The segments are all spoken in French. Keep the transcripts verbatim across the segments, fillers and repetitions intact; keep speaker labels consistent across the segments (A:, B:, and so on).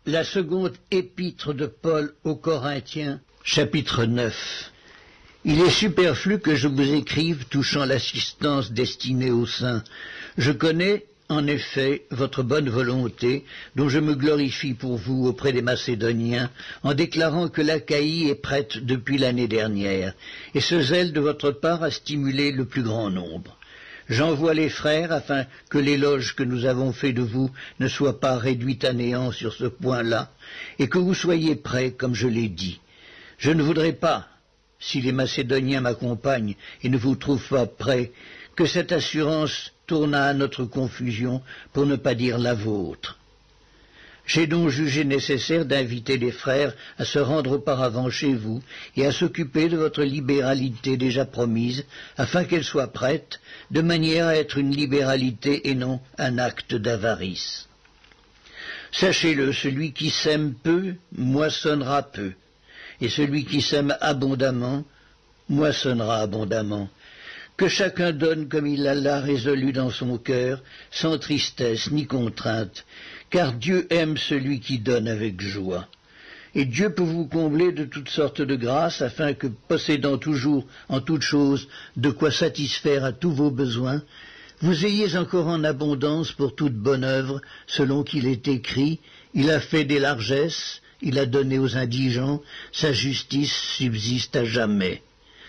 A: La seconde épître de Paul aux Corinthiens, chapitre neuf. Il est superflu que je vous écrive touchant l'assistance destinée aux saints. Je connais, en effet, votre bonne volonté, dont je me glorifie pour vous auprès des Macédoniens, en déclarant que l'Achaïe est prête depuis l'année dernière, et ce zèle de votre part a stimulé le plus grand nombre. J'envoie les frères afin que l'éloge que nous avons fait de vous ne soit pas réduit à néant sur ce point-là, et que vous soyez prêts, comme je l'ai dit. Je ne voudrais pas, si les Macédoniens m'accompagnent et ne vous trouvent pas prêts, que cette assurance tournât à notre confusion, pour ne pas dire la vôtre. J'ai donc jugé nécessaire d'inviter les frères à se rendre auparavant chez vous et à s'occuper de votre libéralité déjà promise, afin qu'elle soit prête, de manière à être une libéralité et non un acte d'avarice. Sachez-le, celui qui sème peu, moissonnera peu, et celui qui sème abondamment, moissonnera abondamment. Que chacun donne comme il l'a résolu dans son cœur, sans tristesse ni contrainte, car Dieu aime celui qui donne avec joie. Et Dieu peut vous combler de toutes sortes de grâces, afin que, possédant toujours en toutes choses de quoi satisfaire à tous vos besoins, vous ayez encore en abondance pour toute bonne œuvre, selon qu'il est écrit, « Il a fait des largesses, il a donné aux indigents, sa justice subsiste à jamais. »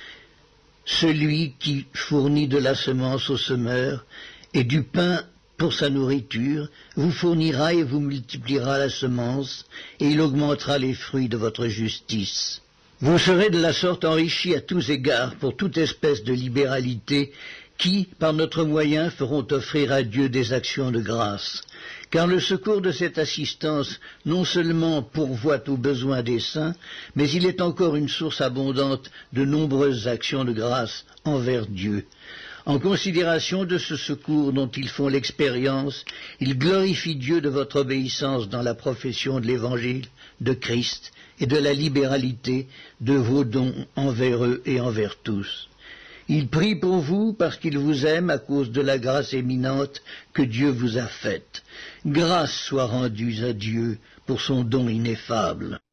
A: Celui qui fournit de la semence au semeur et du pain pour sa nourriture, vous fournira et vous multipliera la semence, et il augmentera les fruits de votre justice. Vous serez de la sorte enrichis à tous égards pour toute espèce de libéralité qui, par notre moyen, feront offrir à Dieu des actions de grâce. Car le secours de cette assistance non seulement pourvoit aux besoins des saints, mais il est encore une source abondante de nombreuses actions de grâce envers Dieu. En considération de ce secours dont ils font l'expérience, ils glorifient Dieu de votre obéissance dans la profession de l'Évangile de Christ et de la libéralité de vos dons envers eux et envers tous. Il prie pour vous parce qu'il vous aime à cause de la grâce éminente que Dieu vous a faite. Grâce soit rendue à Dieu pour son don ineffable.